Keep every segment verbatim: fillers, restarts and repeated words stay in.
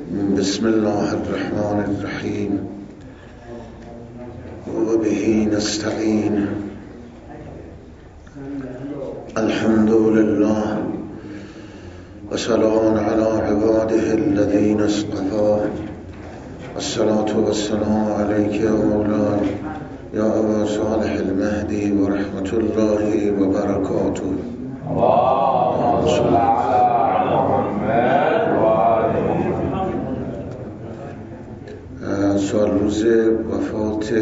بسم الله الرحمن الرحیم و به نستعین. الحمد لله و سلام علی عباده الذین اصطفى. الصلاة والسلام علیک یا مولاي یا ابا صالح المهدی و رحمت الله و برکاته. اللهم صل علی محمد و آله. سال روز وفات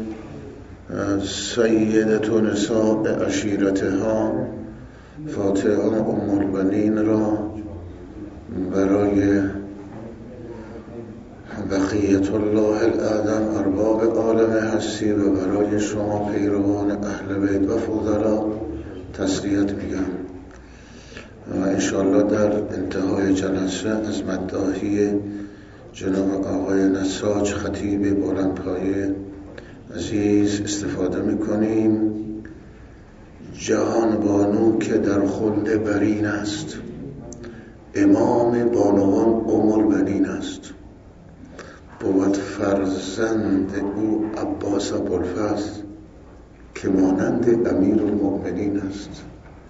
سیدة نساء عشیرتها فاطمه ام البنین را برای بقیت الله الاعظم ارباب عالم هستی و برای شما پیروان اهل بیت و فضلا تسلیت میگم و انشاءالله در انتهای جلسه از مداحی جناب آقای نساج خطیب بلندپایه عزیز استفاده میکنیم. جهان بانو که در خلد برین است، امام بانوان ام البنین است. بود فرزند او عباس ابوالفضل که مانند امیر المؤمنین است.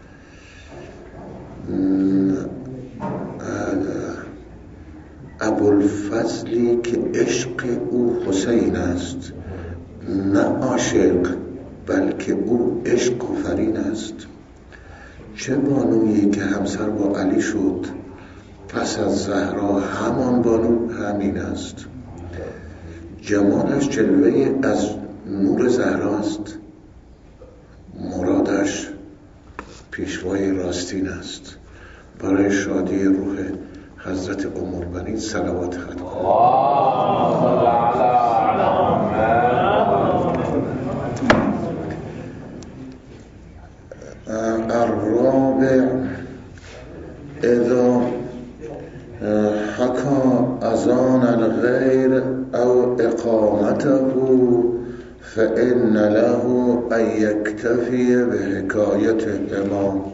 ابوالفضلی که عشق او حسین است، نه عاشق بلکه او عشق و فرین است. چه بانویی که همسر با علی شد، پس از زهرا همان بانو همین است. جمالش جلوه از نور زهراست، مرادش پیشوای راستین است. برای شادی روح حضرت ام البنین صلوات ختم کنید. الرابع اذا حكى اذان الغير او اقامته فإن له ان يكتفي بحكاية امام.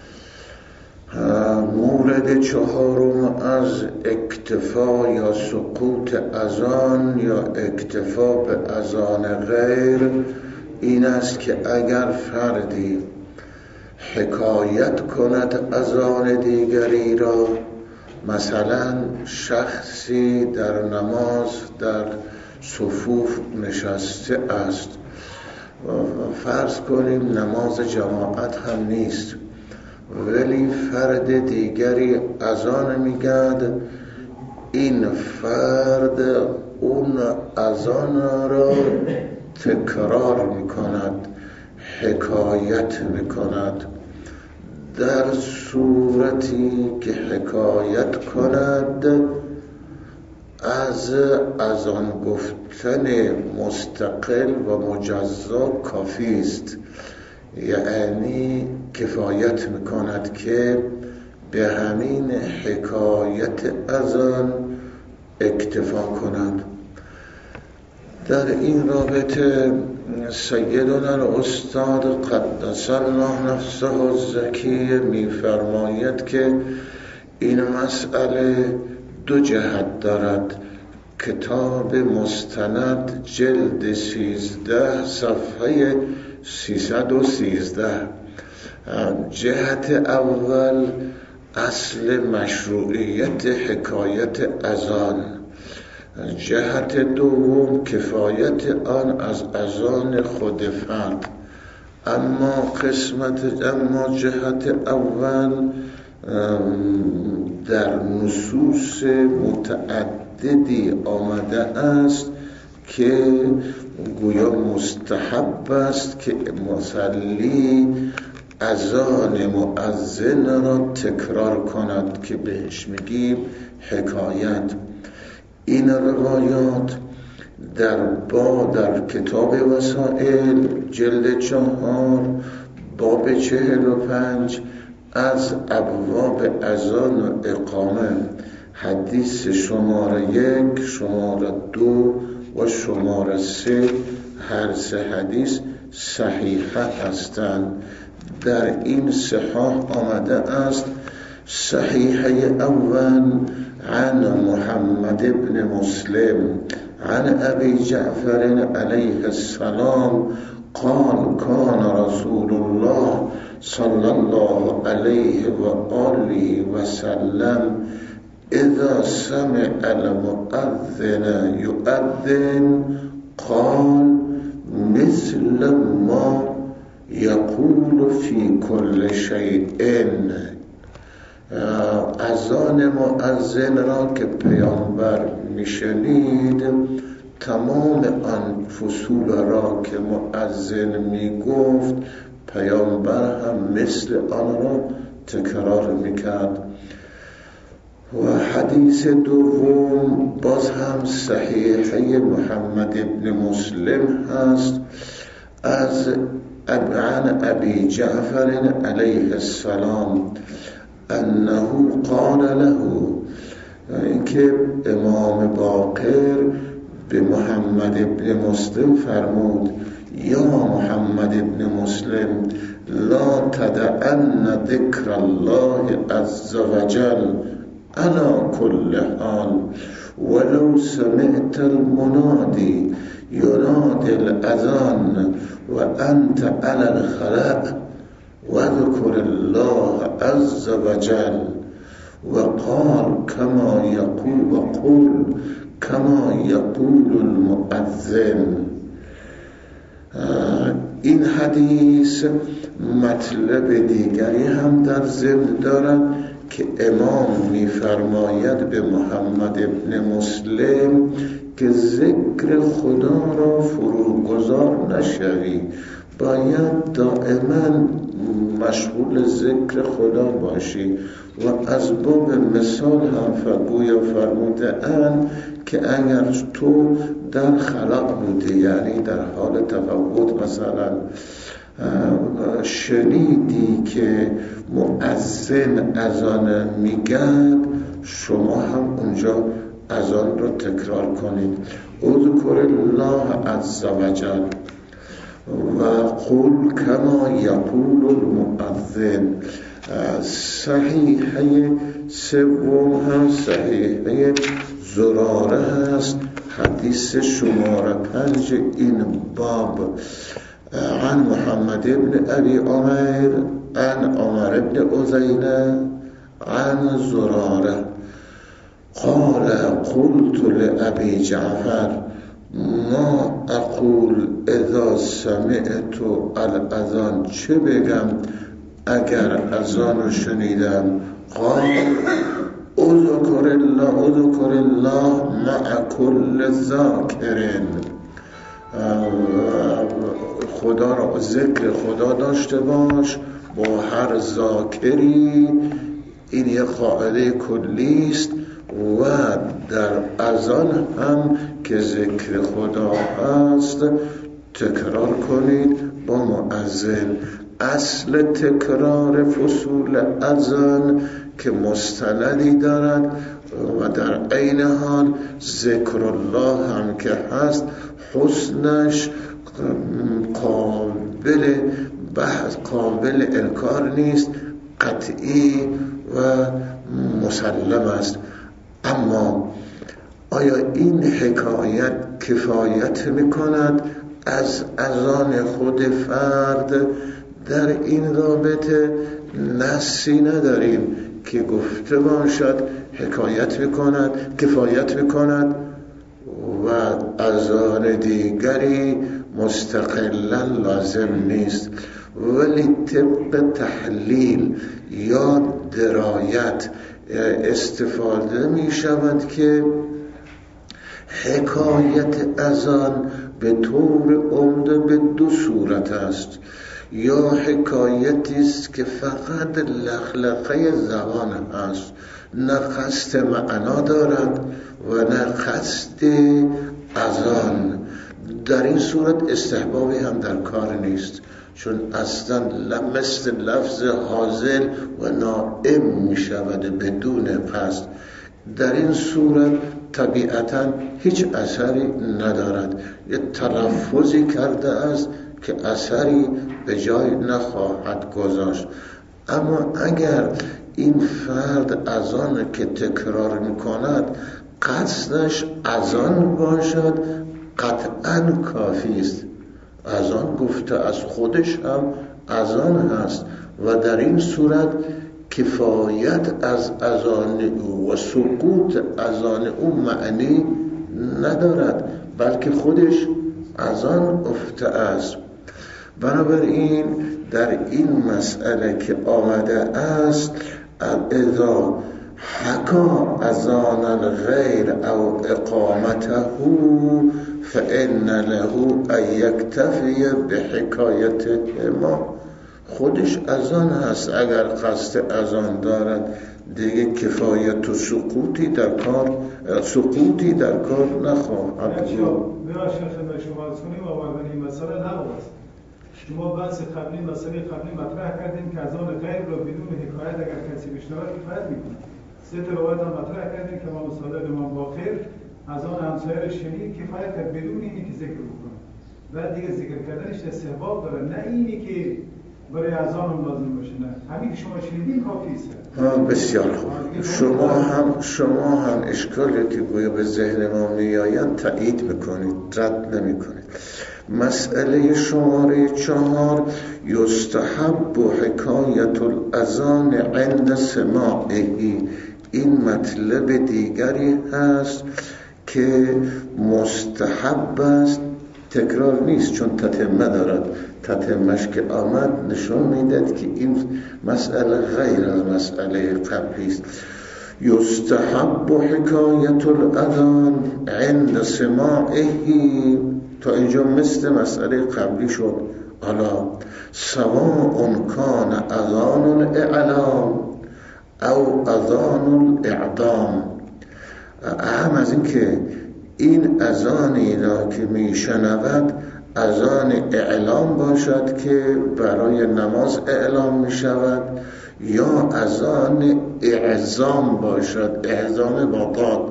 مورد چهارم از اکتفا یا سقوط اذان یا اکتفا به اذان غیر این است که اگر فردی حکایت کند اذان دیگری را، مثلا شخصی در نماز در صفوف نشسته است، فرض کنیم نماز جماعت هم نیست، ولی فرد دیگری اذان میگد، این فرد اون اذان را تکرار میکند، حکایت میکند. در صورتی که حکایت کند از اذان گفتن مستقل و مجزا کافی است، یعنی کفایت میکند که به همین حکایت اذان اکتفا کند. در این رابطه سیدنا الاستاد قدس الله نفسه الزکی میفرماید که این مسئله دو جهت دارد. کتاب مستند جلد سیزده صفحه سیصد و سیزده. جهت اول اصل مشروعیت حکایت اذان، جهت دوم کفایت آن از اذان خود فرد. اما قسمت اما جهت اول در نصوص متعددی آمده است که گویا مستحب است که مصلی اذان مؤذن را تکرار کند که بهش میگیم حکایت. این روایات در با در کتاب وسائل جلد چهار باب چهل و پنج از ابواب اذان و اقامه حدیث شماره یک، شماره دو و شماره سه، هر سه حدیث صحیحه هستند. در این صحاح آمده است صحیحه اول عن محمد بن مسلم عن أبي جعفر عليه السلام قال كان رسول الله صلى الله عليه وآله وسلم إذا سمع المؤذن يؤذن قال مثل ما يقول في كل شيء. اذان مؤذن را که پیامبر میشنید تمام آن فصول را که مؤذن میگفت پیامبر هم مثل آن را تکرار میکرد. و حدیث دوم باز هم صحیحه محمد ابن مسلم هست از عن ابی جعفر علیه السلام انه قال له، اینکه امام باقر به محمد ابن مسلم فرمود یا محمد ابن مسلم لا تدعن ذکر الله عز وجل على كل حال ولو سمعت المنادي ينادي الأذان وأنت على الخلاء واذكر الله عز وجل وقال كما يقول وقول كما يقول المؤذن. این حدیث مطلب دیگری هم در ضمن دارد که امام می‌فرماید به محمد ابن مسلم که ذکر خدا را فروگذار نشوی، باید دائما مشغول ذکر خدا باشی. و از باب مثال هم فگویا فرموده اند که اگر تو در خلا بودی، یعنی در حال تفوت، مثلا شنیدی که مؤذن اذان میگد، شما هم اونجا اذان رو تکرار کنید. اذکر الله عز وجل و قول کما یقول المؤذن. صحیحه سوم هم صحیحه زراره هست، حدیث شماره پنج این باب. عن محمد ابن ابي عمر عن عمر ابن أزينة عن زراره قال قلت لأبي جعفر ما اقول اذا سمعت الاذان، چه بگم اگر اذان رو شنیدم؟ قال اذکر الله اذکر الله مع كل ذاکر، خدا را ذکر خدا داشته باش با هر ذاکری. این یک قاعده کلی است و در اذان هم که ذکر خدا هست تکرار کنید با مؤذن. اصل تکرار فصول اذان که مستندی دارد و در عین حال ذکر الله هم که هست، حسنش قابل بحث قابل انکار نیست، قطعی و مسلم است. اما آیا این حکایت کفایت میکند از اذان خود فرد؟ در این رابطه نصی نداریم که گفته باشد حکایت میکند، کفایت میکند و اذان دیگری مستقلا لازم نیست. ولی طبق تحلیل یا درایت استفاده می شود که حکایت اذان به طور عمده به دو صورت است. یا حکایتی است که فقط لخلقه زبان است، نه قصد معنا دارد و نه قصد اذان. در این صورت استحبابی هم در کار نیست، چون اصلا مثل لفظ حاضر و نائم می شود بدون قصد. در این صورت طبیعتا هیچ اثری ندارد، یه تلفظی کرده است که اثری به جای نخواهد گذاشت. اما اگر این فرد اذان که تکرار میکند قصدش اذان باشد قطعا کافی است. اذان گفته از خودش هم اذان هست و در این صورت کفایت از اذان او و سقوط اذان او معنی ندارد، بلکه خودش اذان افته است. بنابراین در این مسئله که آمده است اذا حکا اذان الغیر او اقامته فإن له ان یکتفی بحکایته ما، خودش اذان هست. اگر قصد اذان دارد دیگه کفایت و سقوطی در کار سقوطی در کار نخواهد بود. بیا شیخ شما از کنیم آوردن این مسئله نباست. شما بحث قبلی مسئله قبلی مطرح کردیم که اذان غیر رو بدون حکایت اگر کسی بشنود کفایت میکنه. سه تا روایت هم مطرح کردیم که ما مصادق امام باقر اذان همسایه شنید کفایت کرد بدون اینی که ذکر بکنه. بعد دیگه ذکر کردنش استحباب داره، نه اینی که برای اذان هم لازم باشه. نه همین که شما شنیدین کافی است. بسیار خوب. شما هم شما هم اشکالی که گویا به ذهن ما میآید تایید میکنید، رد نمیکنید. مسئله شماره چهار یستحب حکایت الاذان عند سماعه، این مطلب دیگری هست که مستحب است، تکرار نیست چون تتمه دارد. تتمهش که آمد نشون میدهد که این مسئله غیر از مسئله قبلی است. یستحب حکایت الاذان عند سماعه، تا اینجا مثل مسئله قبلی شد. حالا سواء کان اذان الاعلام او اذان الاعدام، اهم از این که این اذانی را که میشنود اذان اعلام باشد که برای نماز اعلام می شود یا اذان اعزام باشد، اعزام با داد.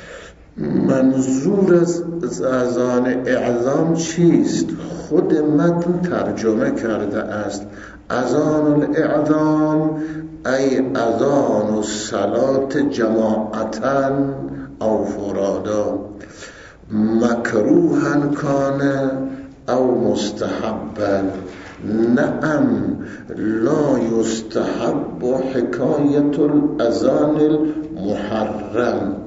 منظور از اذان اعزام چیست؟ خود متن ترجمه کرده است. اذان الاعزام ای اذان الصلاة جماعتا او فرادا مکروها کان او مستحبا. نعم لا یستحب حکایت الاذان المحرم.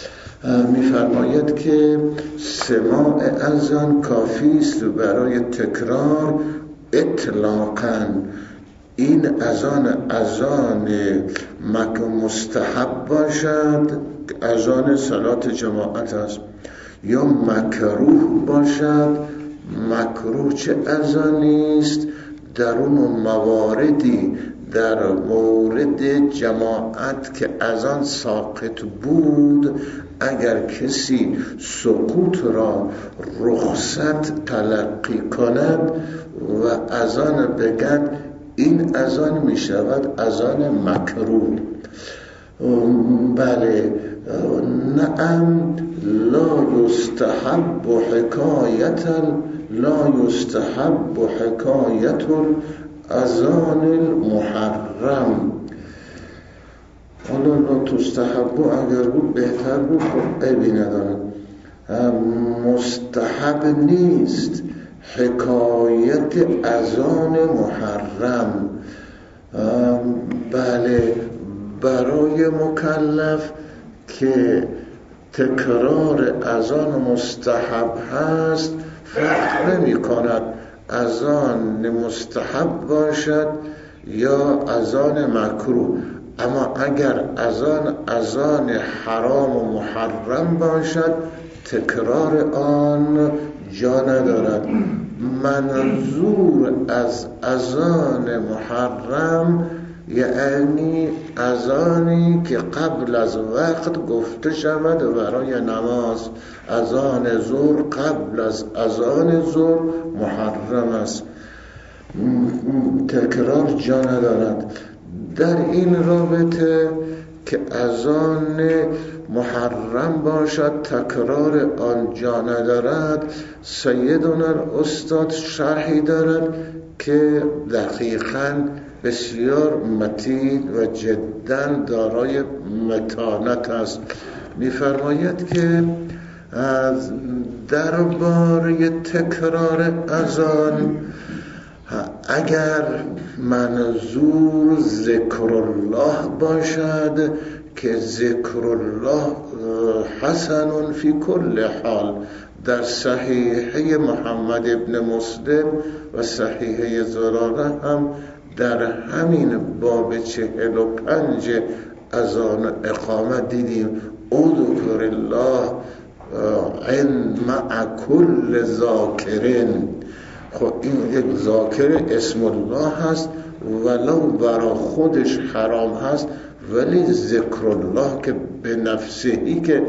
میفرماید که سماع اذان کافی است برای تکرار اطلاقاً. این اذان اذان مکه مستحب باشد، اذان صلات جماعت است، یا مکروه باشد. مکروه چه اذانی است؟ در اون مواردی در مورد جماعت که اذان ساقط بود، اگر کسی سقوط را رخصت تلقی کند و اذان بگد، این اذان می شود اذان مکروه. بله، نعم لا یستحب حکایتا لا یستحب حکایت اذان المحرم. حالا لا تستحب اگر بود بهتر بود، خب عیبی ندارد. مستحب نیست حکایت اذان محرم. بله، برای مکلف که تکرار اذان مستحب هست فرق نمی کند اذان مستحب باشد یا اذان مکروه. اما اگر اذان اذان حرام و محرم باشد تکرار آن جا ندارد. منظور از اذان محرم یعنی اذانی که قبل از وقت گفته شود برای نماز. اذان ظهر قبل از اذان ظهر محرم است، تکرار جا ندارد. در این رابطه که اذان محرم باشد تکرار آن جا ندارد. سیدنا استاد شرحی دارد که دقیقاً بسیار متین و جدا دارای متانت است. می‌فرماید که از درباره تکرار اذان اگر منظور ذکر الله باشد که ذکر الله حسن فی کل حال، در صحیحه محمد ابن مسلم و صحیحه زراره هم در همین باب چهل و پنج اذان اقامت دیدیم اذکر الله عند مع کل ذاکرین. خب این یک ذاکر اسم الله هست ولو برا خودش حرام هست، ولی ذکر الله که به نفسهی که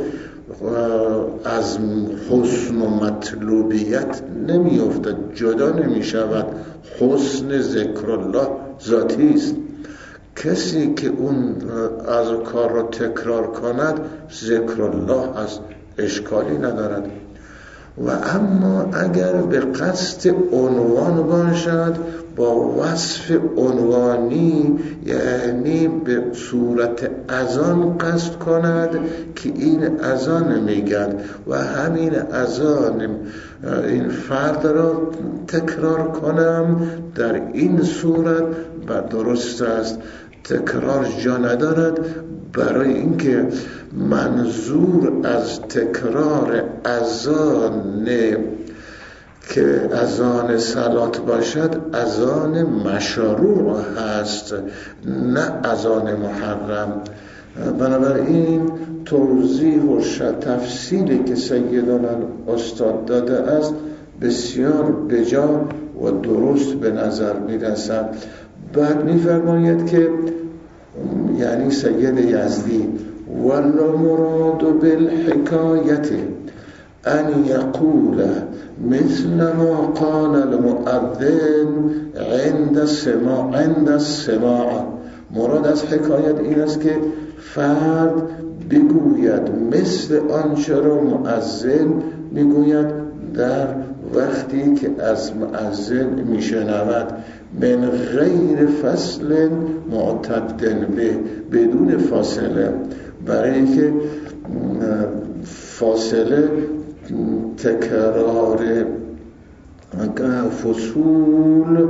از حسن و مطلوبیت نمی افتد، جدا نمی شود، حسن ذکر الله ذاتی است. کسی که اون از کار را تکرار کند ذکر الله است، اشکالی ندارد. و اما اگر به قصد عنوان باشد با وصف عنوانی، یعنی به صورت اذان قصد کند که این اذان میگن و همین اذان این فرد را تکرار کنم، در این صورت بر درست است، تکرار جا ندارد. برای اینکه منظور از تکرار اذان که اذان صلات باشد اذان مشروع هست، نه اذان محرم. بنابراین توضیح و تفصیلی که سیدنا استاد داده است بسیار بجا و درست به نظر میرسد. بعد میفرماید که یعنی سید یزدی ولا مراد بالحکایت ان یقول مثل ما قال المؤذن عند السماع عند السماع. مراد از حکایت این است که فرد بگوید مثل آنچه را مؤذن میگوید در وقتی که از مؤذن میشنود، من غیر فصل معتد به، بدون فاصله، برای اینکه فاصله تکرار فصول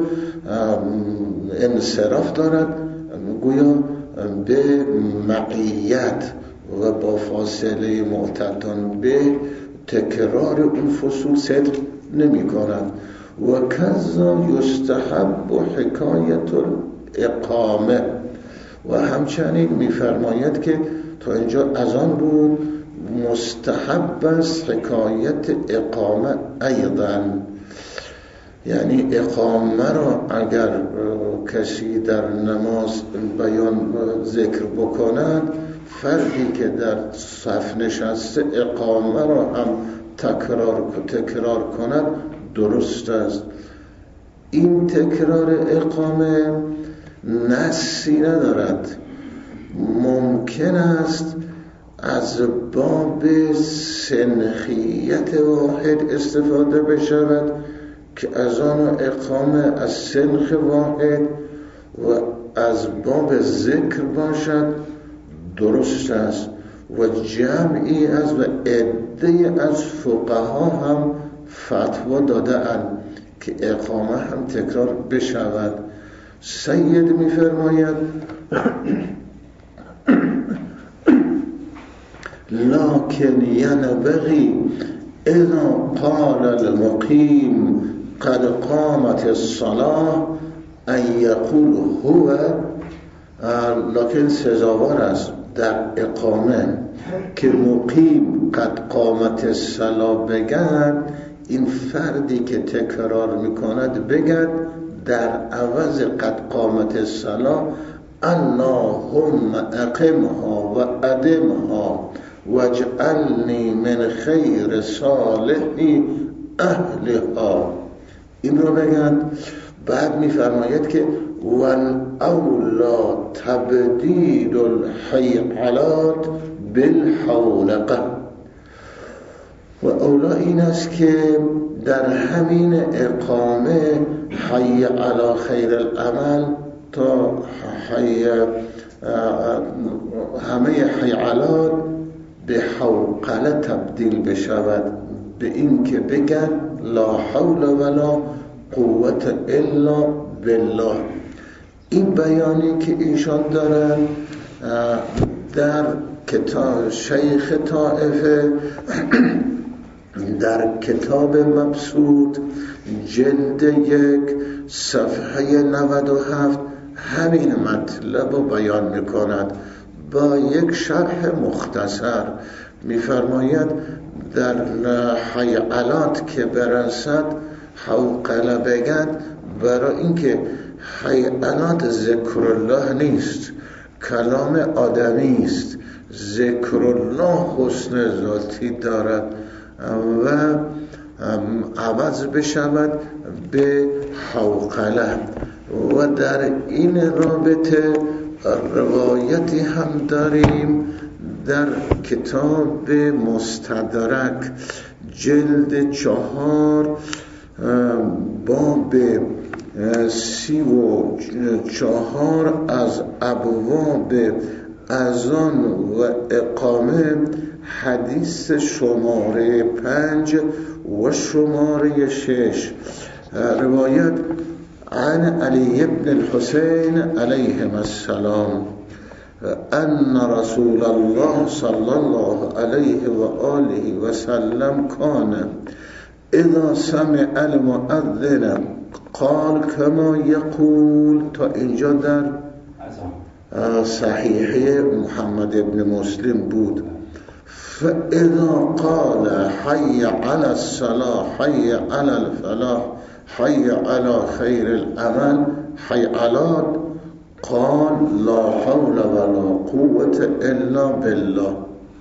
انصراف دارد، گویا به معیت و با فاصله معتدان به تکرار اون فصول صدق نمی کند. و کذا یستحب حکایت الاقامه. و همچنین میفرماید که تا اینجا از آن بود مستحب است حکایت اقامه ایضا، یعنی اقامه را اگر کسی در نماز بیان ذکر بکند، فردی که در صف نشسته اقامه را هم تکرار تکرار کند درست است. این تکرار اقامه نصی ندارد، ممکن است از باب سنخیت واحد استفاده بشود که از آن اقامه از سنخ واحد و از باب ذکر باشد درست است. و جمعی از و عده از فقها هم فتوا داده اند که اقامه هم تکرار بشود. سید می‌فرماید لكن ينبغي اذا قال المقيم قد قامت الصلاة ان يقول هو، لكن سزاوار است در اقامه که مقیم قد قامت الصلاة بگن، این فردی که تکرار میکند بگد در عوض قد قامت الصلاة اللهم اقمها و ادمها واجعلنی من خیر صالح اهلها. این رو بگن. بعد میفرماید که والاولا تبدیل الحیعلات بالحولقه. و اولا این است که در همین اقامه حی علی خیر العمل تا حی همه حیعلات به حوقله تبدیل بشود، به این که بگن لا حول ولا قوت الا بالله. این بیانی که ایشان دارن در کتاب شیخ طائفه در کتاب مبسوط جلد یک صفحه نود و هفت همین مطلب رو بیان میکند با یک شرح مختصر. میفرماید در حیعلات که برسد حوقله بگد، برای اینکه حیعلات ذکر الله نیست، کلام آدمی است. ذکر الله حسن ذاتی دارد و عوض بشود به حوقله. و در این رابطه روایتی هم داریم در کتاب مستدرک جلد چهار باب سی و چهار از ابواب اذان و اقامه، حدیث شماره پنج و شماره شش، روایت عن علی بن الحسین علیه السلام ان رسول الله صلی الله علیه و آله و سلم کان اذا سمع المؤذن قال کما یقول. تا اینجا در صحیحه محمد ابن مسلم بود. فاذا قال حي على الصلاة حي على الفلاح حي على خير العمل حيعلات قال لا حول ولا قوة الا بالله.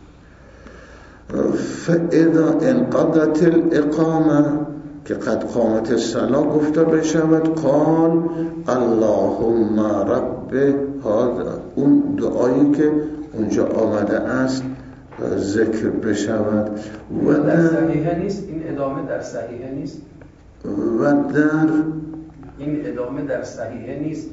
فاذا انقضت الاقامه که قد قامت الصلاة گفته بشود قال اللهم رب هذا، اون دعایی که اونجا آمده است ذکر بشود. و در صحیحه نیست این ادامه، در صحیحه نیست و در این ادامه در صحیحه نیست.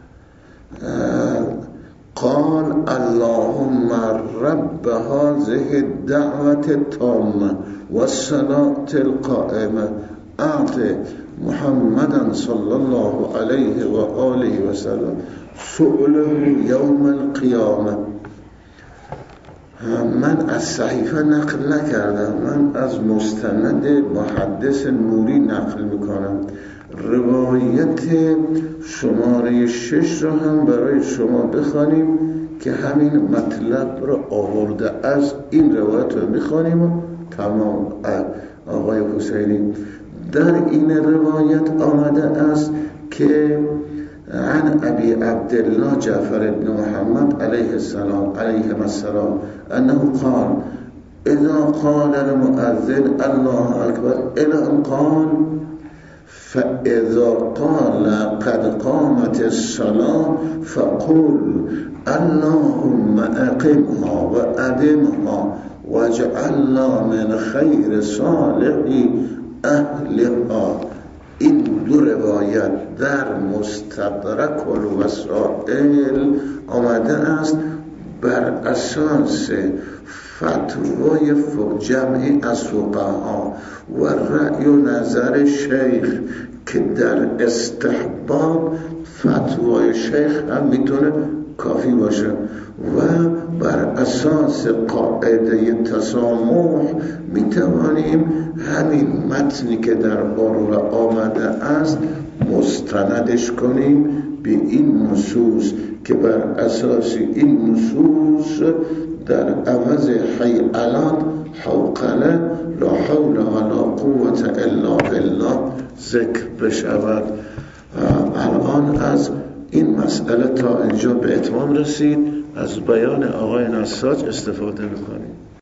قال اللهم رب هذه الدعوة التامة والصلاة القائمة اعط محمدا صلى الله عليه وآله وسلم سؤله يوم القيامة. من از صحیفه نقل نکردم، من از مستند محدث نوری نقل میکنم. روایت شماره شش رو هم برای شما بخوانیم که همین مطلب رو آورده. از این روایت رو میخوانیم و تمام. آقای حسینی در این روایت آمده است که عن ابي عبد الله جعفر بن محمد عليه السلام عليه السلام انه قال اذا قال المؤذن الله اكبر الى ان قال فاذا قال قد قامت الصلاه فقل اللهم اقمها وادمها واجعلنا من خير صالح اهلها. این دو روایت در مستدرک الوسائل آمده است بر اساس فتوای جمعی از فقها و رأی و نظر شیخ که در استحباب فتوای شیخ هم میتونه کافی باشه و بر اساس قاعده تسامح میتوانیم همین متنی که در بارور آمده است مستندش کنیم به این نصوص که بر اساس این نصوص در عوض حیعلات حوقله لا حول ولا قوة الا بالله ذکر بشود. الان از این مسئله تا اینجا به اتمام رسید. از بیان آقای نساج استفاده میکنیم.